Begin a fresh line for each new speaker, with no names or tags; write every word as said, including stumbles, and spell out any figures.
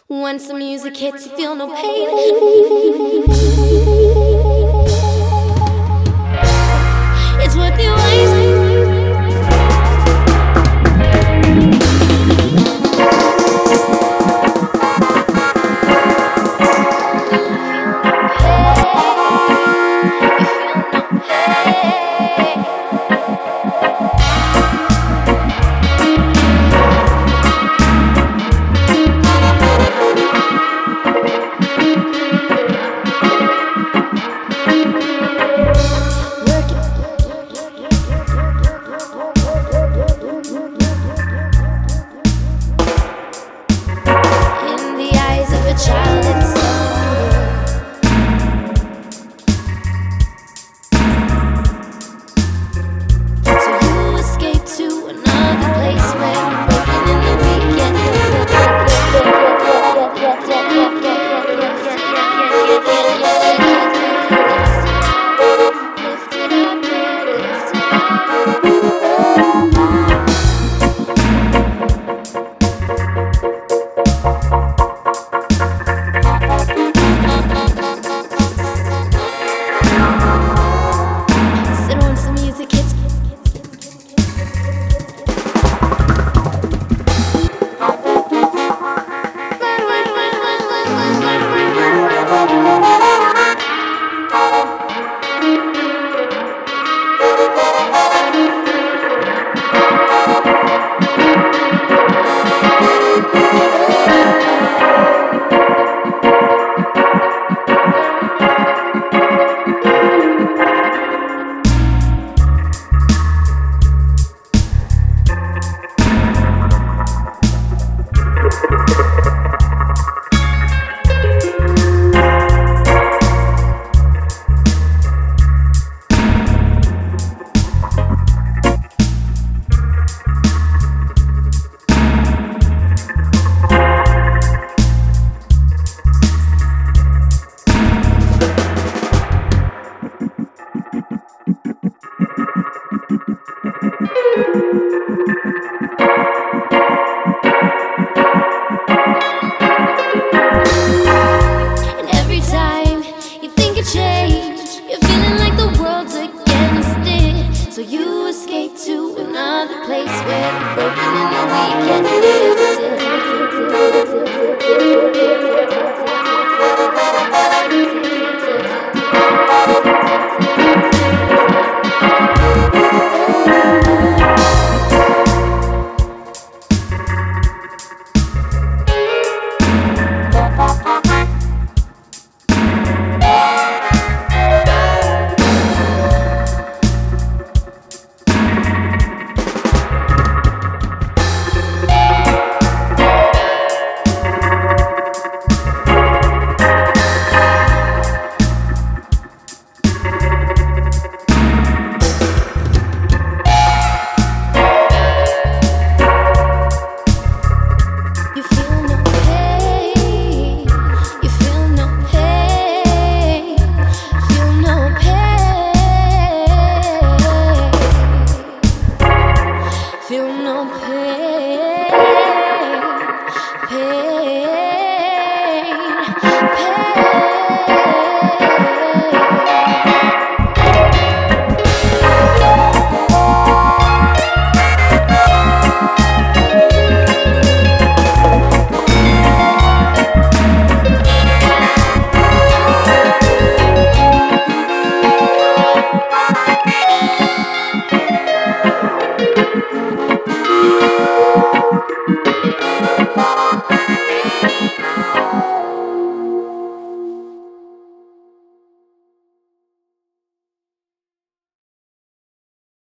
Once the music hits, you feel no pain. It's worth the wait. Child in slumber, so you escape to another place where you're broken in the weekend. Lift it up, lift it So you escape to another place where you're broken in the weekend. Feel no pain, pain, pain. We'll be right back.